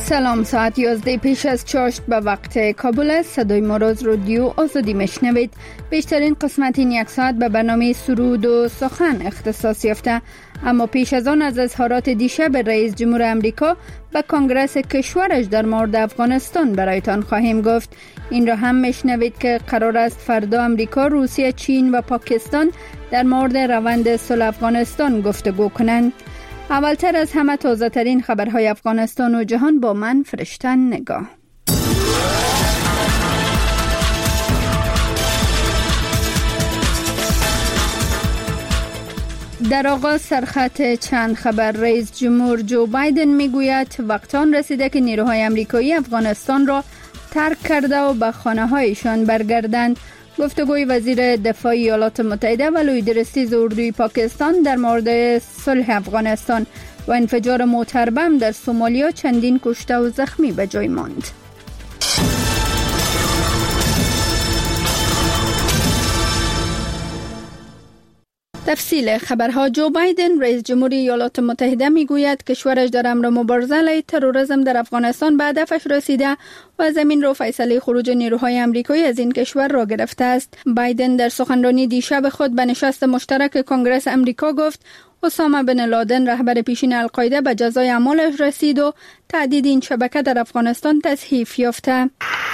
سلام، ساعت 11 پیش از چاشت به وقت کابل است. صدای ما را از رادیو آزادی میشنوید. بیشترین قسمت این یک ساعت به برنامه سرود و سخن اختصاص یافته، اما پیش از آن از اظهارات دیشب رئیس جمهور امریکا به کنگره کشورش در مورد افغانستان برایتان خواهیم گفت. این را هم میشنوید که قرار است فردا امریکا، روسیه، چین و پاکستان در مورد روند صلح افغانستان گفتگو کنند. اولتر از همه تازه ترین خبرهای افغانستان و جهان با من فرشته نگاه. در آغاز سرخط چند خبر. رئیس جمهور جو بایدن میگوید وقت آن رسیده که نیروهای آمریکایی افغانستان را ترک کرده و به خانه‌هایشان برگردند. گفتگوی وزیر دفاع ایالات متحده و لویدرستیز اردوی پاکستان در مورد صلح افغانستان و انفجار موتر بم در سومالیا چندین کشته و زخمی به جای ماند. تفصیل خبرها. جو بایدن رئیس جمهوری ایالات متحده میگوید کشورش در امر مبارزه علیه تروریسم در افغانستان به هدفش رسیده و زمین را فیصله خروج نیروهای آمریکایی از این کشور را گرفته است. بایدن در سخنرانی دیشب خود به نشست مشترک کنگره آمریکا گفت اسامه بن لادن رهبر پیشین القاعده به جزای اعمالش رسید و تهدید این شبکه در افغانستان تضعیف یافته.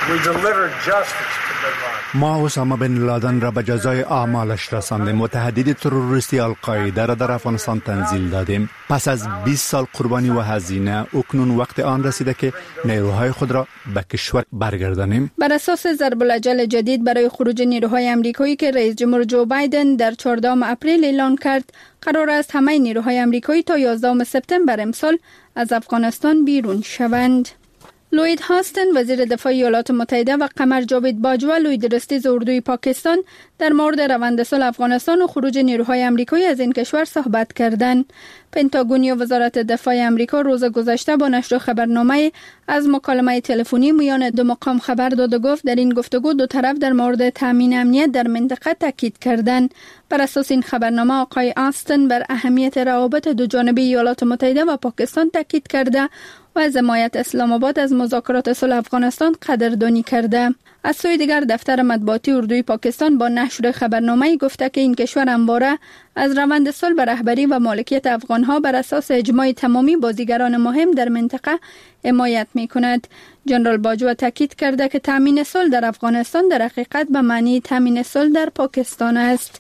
ما اسامه بن لادن را به جزای اعمالش رساندیم و تهدید تروریستی القاعده را در افغانستان تنزیل دادیم. پس از 20 سال قربانی و هزینه اکنون وقت آن رسیده که نیروهای خود را به کشور برگردانیم. بر اساس ضرب الاجل جدید برای خروج نیروهای آمریکایی که رئیس جمهور جو بایدن در 14 اپریل اعلان کرد، قرار است همه نیروهای آمریکایی تا 11 سپتامبر امسال از افغانستان بیرون شوند. لوید هاستن وزیر دفاع ایالات متحده و قمر جاوید باجوا لویدرستیز اردوی پاکستان در مورد روند صلح افغانستان و خروج نیروهای آمریکایی از این کشور صحبت کردند. پنتاگون یا وزارت دفاع آمریکا روز گذشته با نشر خبرنامه از مکالمه تلفنی میان دو مقام خبر داد و گفت در این گفتگو دو طرف در مورد تامین امنیت در منطقه تاکید کردند. بر اساس این خبرنامه آقای آستن بر اهمیت روابط دو جانبه ایالات متحده و پاکستان تاکید کرده و از حمایت اسلام آباد از مذاکرات صلح افغانستان قدردانی کرده. از سوی دیگر دفتر مطبوعاتی اردوی پاکستان با نشر خبرنامه‌ای گفته که این کشور همواره از روند صلح به رهبری و مالکیت افغان‌ها بر اساس اجماع تمامی بازیگران مهم در منطقه حمایت می‌کند. جنرال باجوا تاکید کرده که تامین صلح در افغانستان در حقیقت به معنی تامین صلح در پاکستان است.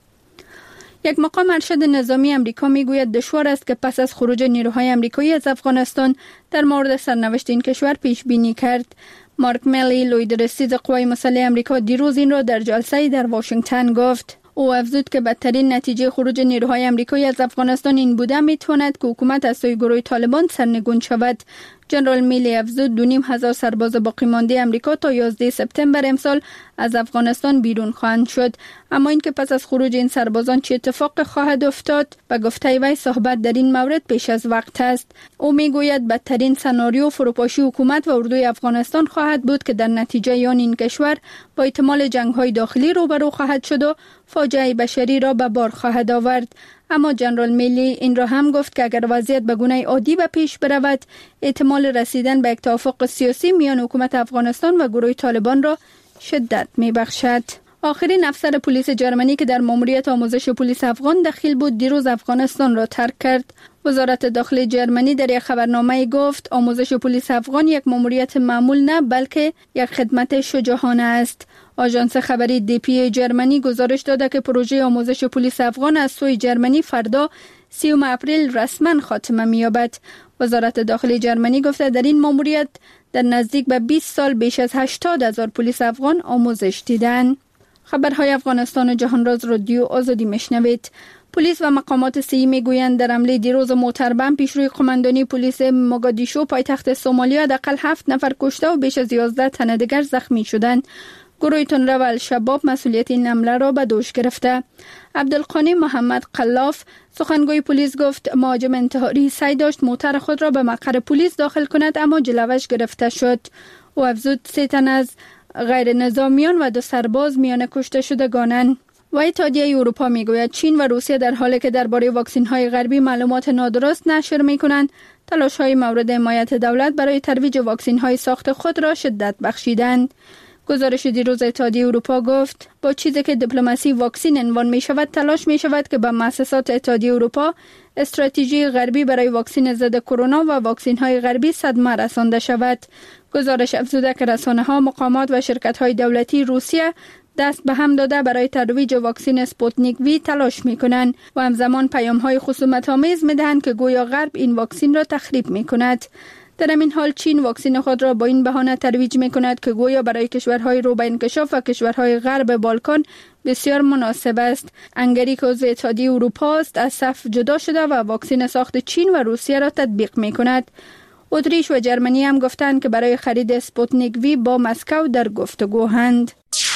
یک مقام ارشد نظامی امریکا میگوید دشوار است که پس از خروج نیروهای آمریکایی از افغانستان در مورد سرنوشت این کشور پیش بینی کرد. مارک میلی لویدرستیز قوای مسلح امریکا دیروز این را در جلسه‌ای در واشنگتن گفت. او افزود که بدترین نتیجه خروج نیروهای آمریکایی از افغانستان این بوده میتواند که حکومت از سوی گروه طالبان سرنگون شود. جنرال میلی افزود 2,500 سرباز باقی مانده امریکا تا 11 سپتامبر امسال از افغانستان بیرون خواهند شد، اما اینکه پس از خروج این سربازان چه اتفاق خواهد افتاد به گفته وی صحبت در این مورد پیش از وقت است. او میگوید بدترین سناریو فروپاشی حکومت و اردوی افغانستان خواهد بود که در نتیجه آن این کشور با احتمال جنگ‌های داخلی روبرو خواهد شد و فاجعه بشری را به بار خواهد آورد. اما جنرال میلی این را هم گفت که اگر وضعیت به گونه عادی به پیش برود، احتمال رسیدن به یک توافق سیاسی میان حکومت افغانستان و گروه طالبان را شدت می‌بخشد. آخرین افسر پلیس جرمنی که در ماموریت آموزش پلیس افغان دخیل بود دیروز افغانستان را ترک کرد. وزارت داخلی جرمنی در یک خبرنامه گفت آموزش پلیس افغان یک ماموریت معمول نه بلکه یک خدمت شجاعانه است. آژانس خبری DPA جرمنی گزارش داده که پروژه آموزش پلیس افغان از سوی جرمنی فردا 30 اپریل رسما خاتمه می‌یابد. وزارت داخلی جرمنی گفته در این ماموریت در نزدیک به 20 سال بیش از 80,000 پلیس افغان آموزش دیدند. خبرهای افغانستان و جهان را از رادیو آزادی میشنوید. پلیس و مقامات صحی میگویند در حمله دیروز موتر بم پیشروی قماندانی پلیس موگادیشو پایتخت سومالیا حداقل 7 نفر کشته و بیش از 11 تن دیگر زخمی شدند. گروه تندرو الشباب مسئولیت این حمله را به دوش گرفته. عبدالقانی محمد قلاف سخنگوی پلیس گفت مهاجم انتحاری سعی داشت موتر خود را به مقر پلیس داخل کند اما جلوش گرفته شد. او افزود 3 تن از غیر نظامیان و 2 سرباز میان کشته شدگانند. و اتحادیه اروپا میگوید چین و روسیه در حالی که درباره واکسن های غربی معلومات نادرست نشر میکنند، تلاش های مورد حمایت دولت برای ترویج واکسن های ساخت خود را شدت بخشیدند. گزارش دیروز اتحادیه اروپا گفت با چیزی که دیپلماسی واکسن عنوان می شود، تلاش می شود که به مؤسسات اتحادیه اروپا استراتژی غربی برای واکسن ضد کرونا و واکسن های غربی صدمه رسانده شود. گزارش افزوده که رسانه ها، مقامات و شرکت های دولتی روسیه دست به هم داده برای ترویج واکسن اسپوتنیک وی تلاش می کنند و همزمان پیام های خصومت آمیز می دهند که گویا غرب این واکسن را تخریب می کند. در این حال چین واکسن خود را با این بهانه ترویج می کند که گویا برای کشورهای رو به انکشاف و کشورهای غرب بالکان بسیار مناسب است. هنگری که عضو اتحادیه اروپا است، از صف جدا شده و واکسن ساخت چین و روسیه را تطبیق می کند. اتریش و جرمنی هم گفتند که برای خرید اسپوتنیک وی با مسکو در گفتگوهند.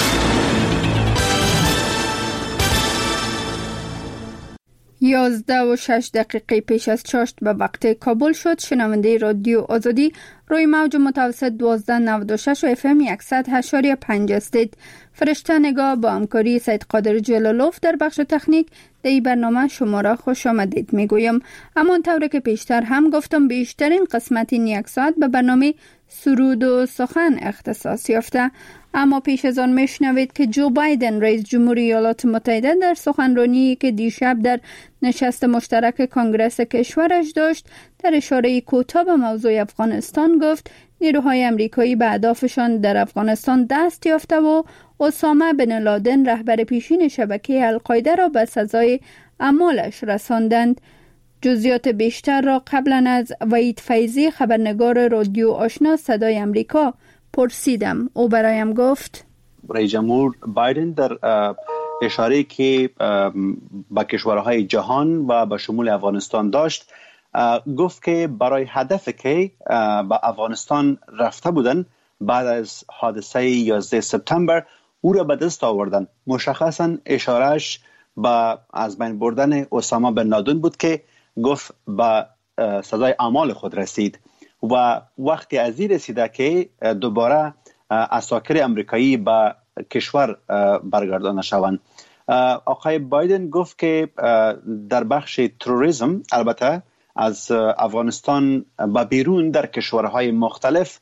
11:06 پیش از چاشت به وقت کابل شد. شنونده رادیو آزادی روی موج متوسط 1296 و FM 100.5 هستید. فرشته نگاه با همکاری سید قادر جلالوف در بخش تکنیک در این برنامه شما را خوش آمدید میگویم. همانطور که پیشتر هم گفتم، بیشترین قسمت این یک ساعت به برنامه سرود و سخن اختصاص یافته. اما پیش از آن میشنوید که جو بایدن رئیس جمهوری ایالات متحده در سخنرانی که دیشب در نشست مشترک کنگره کشورش داشت، در اشاره کوتاه به موضوع افغانستان گفت نیروهای امریکایی به اهدافشان در افغانستان دست یافته و اسامه بن لادن رهبر پیشین شبکه القاعده را به سزای اعمالش رساندند. جزئیات بیشتر را قبلا از وحید فیضی، خبرنگار رادیو آشنا صدای امریکا، پرسیدم. او برایم گفت رئیس جمهور بایدن در اشاره که به کشورهای جهان و به شمول افغانستان داشت، گفت که برای هدفی که به افغانستان رفته بودن بعد از حادثه 11 سپتامبر او را به دست آوردن. مشخصا اشارهش به از بین بردن اسامه بن لادن بود که گفت به سزای اعمال خود رسید و وقتی از این رسیده که دوباره عساکر امریکایی به کشور برگردانده شوند. آقای بایدن گفت که در بخش تروریسم، البته از افغانستان به بیرون در کشورهای مختلف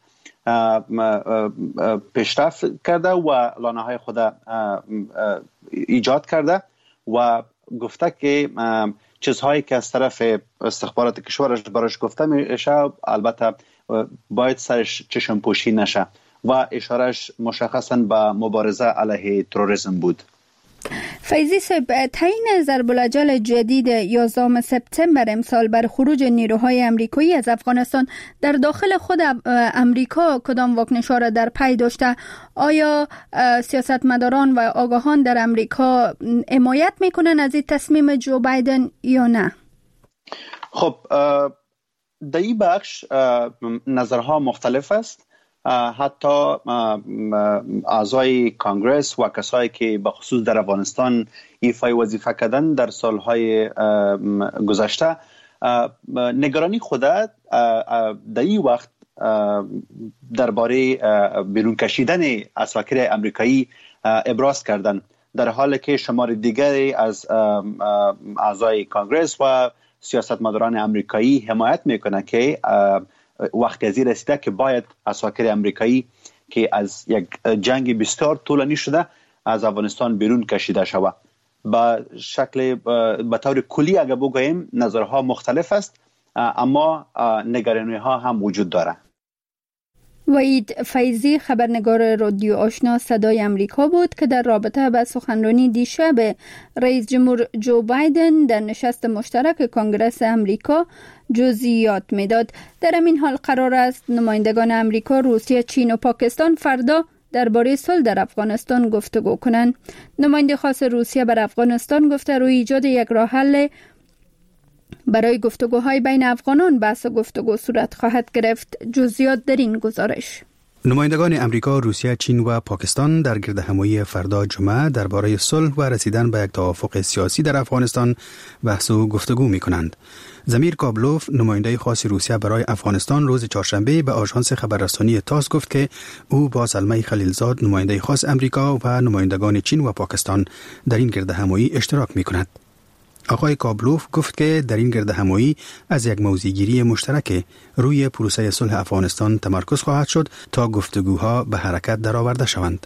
پیشرفت کرده و لانه‌های خود ایجاد کرده و گفته که چیزهایی که از طرف استخبارات کشورش براش گفته میشه البته باید سرش چشم پوشی نشه و اشارهش مشخصا به مبارزه علیه تروریسم بود. فیضی صاحب، تعیین ضرب الاجل جدید 11 سپتامبر امسال بر خروج نیروهای امریکایی از افغانستان در داخل خود امریکا کدام واکنش‌ها را در پی داشته؟ آیا سیاستمداران و آگاهان در امریکا حمایت میکنن از این تصمیم جو بایدن یا نه؟ خب در این بخش نظرها مختلف است. حتی اعضای کانگرس و کسایی که به خصوص در افغانستان ایفای وظیفه کردن در سالهای گذشته نگرانی خود در این وقت درباره بیرون کشیدن عساکر امریکایی ابراز کردند، در حالی که شمار دیگری از اعضای کانگرس و سیاستمداران امریکایی حمایت میکنه که وقتی از این رسیده که باید عساکر امریکایی که از یک جنگ بسیار طولانی شده از افغانستان بیرون کشیده شود. به طور کلی اگر بگوییم نظرها مختلف است، اما نگرانی ها هم وجود داره. وحید فیضی، خبرنگار رادیو آشنا صدای امریکا بود که در رابطه با سخنرانی دیشب رئیس جمهور جو بایدن در نشست مشترک کنگره امریکا جزئیات میداد. در این حال قرار است نمایندگان امریکا، روسیه، چین و پاکستان فردا درباره صلح در افغانستان گفتگو کنند. نماینده خاص روسیه بر افغانستان گفته روی ایجاد یک راه حل برای گفتگوهای بین افغانان بحث گفتگو صورت خواهد گرفت. جزئیات در این گزارش. نمایندگان امریکا، روسیه، چین و پاکستان در گردهمایی فردا جمعه درباره صلح و رسیدن به یک توافق سیاسی در افغانستان بحث و گفتگو می‌کنند. زمیر کابلوف، نماینده خاص روسیه برای افغانستان، روز چهارشنبه به آژانس خبررسانی تاس گفت که او با سلمه خلیلزاد، نماینده خاص امریکا و نمایندگان چین و پاکستان در این گردهمایی اشتراک می‌کند. آقای کابلوف گفت که در این گردهمایی از یک موضوعگیری مشترک روی پروسه صلح افغانستان تمرکز خواهد شد تا گفتگوها به حرکت درآورده شوند.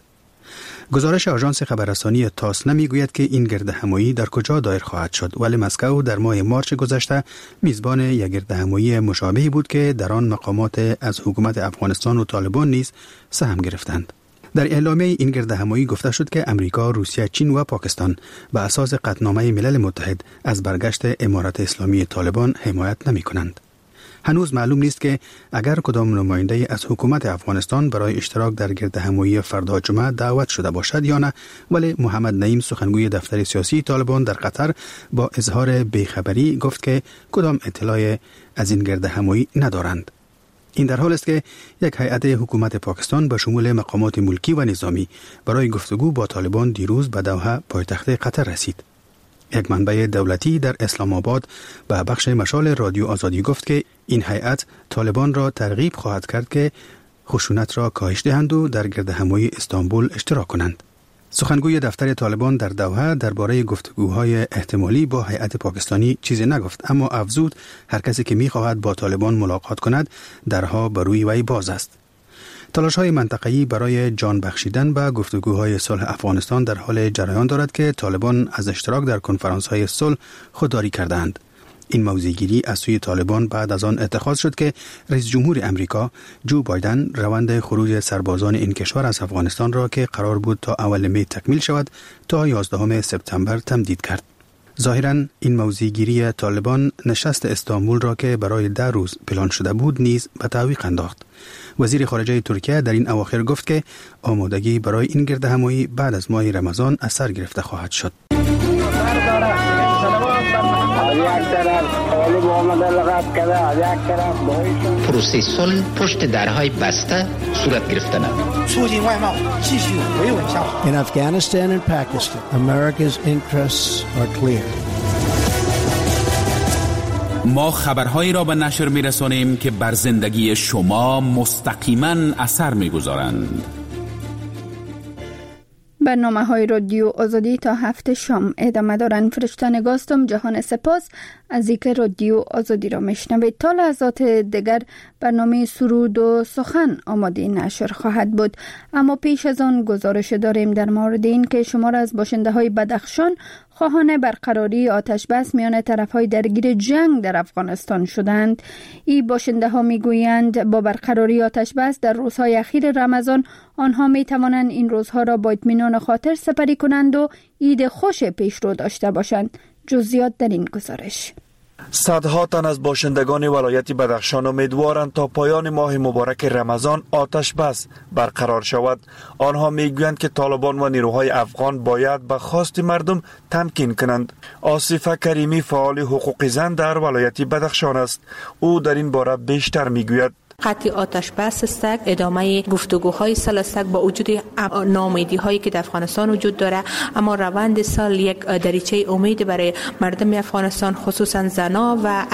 گزارش آژانس خبررسانی تاس نمیگوید که این گردهمایی در کجا دایر خواهد شد، ولی مسکو در ماه مارچ گذشته میزبان یک گردهمایی مشابهی بود که در آن مقامات از حکومت افغانستان و طالبان نیز سهم گرفتند. در اعلامیه این گردهمایی گفته شد که امریکا، روسیه، چین و پاکستان به اساس قطعنامه ملل متحد از برگشت امارت اسلامی طالبان حمایت نمی کنند. هنوز معلوم نیست که اگر کدام نماینده از حکومت افغانستان برای اشتراک در گردهمایی فردا جمعه دعوت شده باشد یا نه، ولی محمد نعیم، سخنگوی دفتر سیاسی طالبان در قطر، با اظهار بیخبری گفت که کدام اطلاع از این گردهمایی ندارند. این در حال است که یک هیئت حکومت پاکستان به شمول مقامات ملکی و نظامی برای گفتگو با طالبان دیروز به دوحه، پایتخت قطر رسید. یک منبع دولتی در اسلام آباد به بخش مشال رادیو آزادی گفت که این هیئت طالبان را ترغیب خواهد کرد که خشونت را کاهش دهند و در گردهمایی استانبول اشتراک کنند. سخنگوی دفتر طالبان در دوحه درباره گفتگوهای احتمالی با هیئت پاکستانی چیزی نگفت، اما افزود هر کسی که می‌خواهد با طالبان ملاقات کند درها بر روی وی باز است. تلاش‌های منطقه‌ای برای جان بخشیدن به گفتگوهای صلح افغانستان در حال جریان دارد که طالبان از اشتراک در کنفرانس‌های صلح خودداری کردند. این موضوعگیری از سوی طالبان بعد از آن اتخاذ شد که رئیس جمهور امریکا جو بایدن روند خروج سربازان این کشور از افغانستان را که قرار بود تا اول می تکمیل شود تا 11 سپتامبر تمدید کرد. ظاهراً این موضوعگیری طالبان نشست استانبول را که برای 10 روز پلان شده بود نیز به تعویق انداخت. وزیر خارجه ترکیه در این اواخر گفت که آمادگی برای این گردهمایی بعد از ماه رمضان از سر گرفته خواهد شد. پروسه صلح پشت درهای بسته صورت گرفتند. In Afghanistan and Pakistan, America's interests are clear. ما خبرهایی را به نشر می‌رسانیم که بر زندگی شما مستقیما اثر می‌گذارند. برنامه‌های رادیو آزادی تا 7 شام ادامه دارند. فرشته گاستم جهان سپاس از اینکه رادیو آزادی را میشنوید. تا لحظات دیگر برنامه سرود و سخن آماده نشر خواهد بود، اما پیش از آن گزارش داریم در مورد این که شمار از باشنده‌های بدخشان خواهان برقراری آتش بس میان طرف‌های درگیر جنگ در افغانستان شدند. این باشنده‌ها میگویند با برقراری آتش بس در روزهای اخیر رمضان آنها میتوانند این روزها را با اطمینان خاطر سپری کنند و عید خوش پیش رو داشته باشند. جزئیات در این گزارش. صدها تن از باشندگان ولایت بدخشان امیدوارند تا پایان ماه مبارک رمضان آتش بس برقرار شود. آنها میگویند که طالبان و نیروهای افغان باید به خواست مردم تمکین کنند. آصف کریمی فعال حقوق زن در ولایت بدخشان است. او در این باره بیشتر میگوید. قطع آتش بس است، ادامه گفتگوهای صلح است با وجود ناامیدی هایی که در افغانستان وجود داره، اما روند سال یک دریچه امید برای مردم افغانستان خصوصا زنا و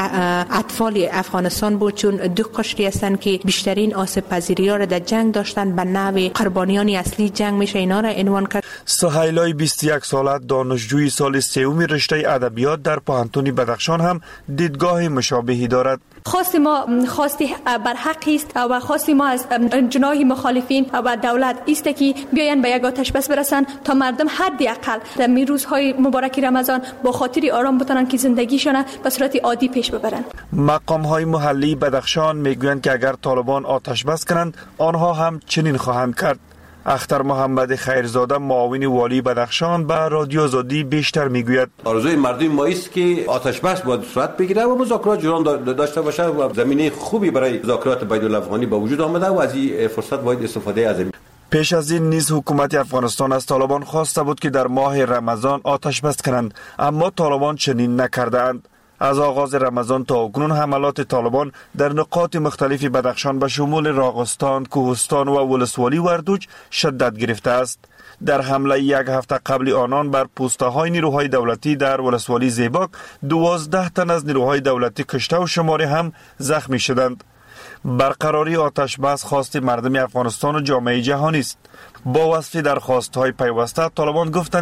اطفال افغانستان بود، چون دو قشری هستند که بیشترین آسیب پذیری ها را در جنگ داشتند. به نوع قربانیان اصلی جنگ میشه اینا را عنوان کرد. سهیلای 21 ساله دانشجوی سال سوم رشته ادبیات در پوهنتون بدخشان هم دیدگاه مشابهی دارد. خواستی ما خواستی بر حق است و خواستی ما از جناح مخالفین و دولت است که بیاین به یک آتش بس برسن تا مردم حداقل در می روزهای مبارک رمضان با خاطری آرام بتونن که زندگیشون به صورت عادی پیش ببرن. مقام های محلی بدخشان میگویند که اگر طالبان آتش بس کنند آنها هم چنین خواهند کرد. اختر محمد خیرزاده معاون والی بدخشان به رادیو آزادی بیشتر میگوید. آرزوی مردم ما است که آتش بس باید صورت بگیره و مذاکرات جریان داشته باشه و زمینه خوبی برای مذاکرات بین الافغانی به وجود آمده و از این فرصت باید استفاده از این. پیش از این نیز حکومت افغانستان از طالبان خواسته بود که در ماه رمضان آتش بس کنند، اما طالبان چنین نکردند. از آغاز رمضان تا اکنون حملات طالبان در نقاط مختلف بدخشان به شمول راغستان، کوهستان و ولسوالی وردوج شدت گرفته است. در حمله یک هفته قبل آنان بر پوسته‌های نیروهای دولتی در ولسوالی زیباک 12 تن از نیروهای دولتی کشته و شماری هم زخمی شدند. برقراری آتش بس خواست مردم افغانستان و جامعه جهانی است. با وصف درخواست‌های پیوسته، طالبان گفتند